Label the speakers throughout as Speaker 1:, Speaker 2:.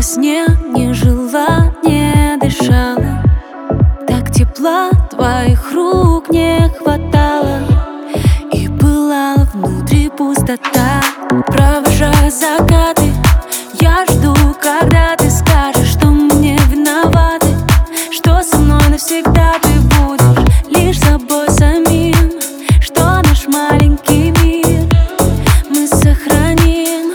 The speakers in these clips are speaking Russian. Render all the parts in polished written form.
Speaker 1: во сне не жила, не дышала, так тепла твоих рук не хватало, и пылала внутри пустота. Провожая закаты, я жду, когда ты скажешь, что мы не виноваты, что со мной навсегда ты будешь лишь собой самим, что наш маленький мир мы сохраним.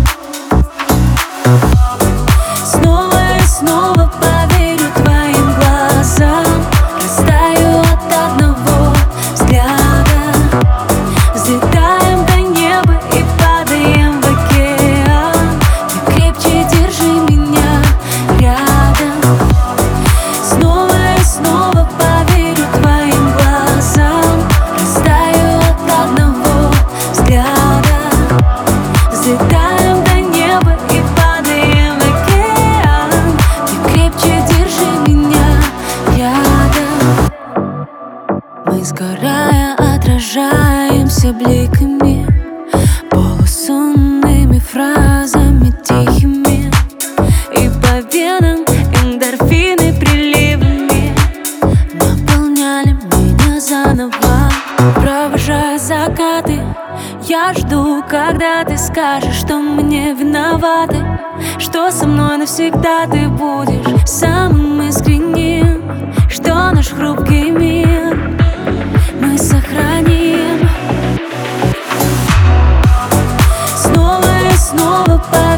Speaker 1: Снова и снова поверю твоим глазам, растаю от одного взгляда. Взлетаем до неба и падаем в океан, ты крепче держи меня рядом. Снова и снова поверю твоим глазам, растаю от одного взгляда. Взлетаем до неба и падаем в океан, ты крепче держи меня рядом. Мы, сгорая, отражаемся бликами, полусонными фразами тихими, и по венам эндорфины приливами наполняли меня заново. Провожая закаты, я жду, когда ты скажешь, что мы не виноваты, что со мной навсегда ты будешь самым искренним, что наш хрупкий мир мы сохраним. Снова и снова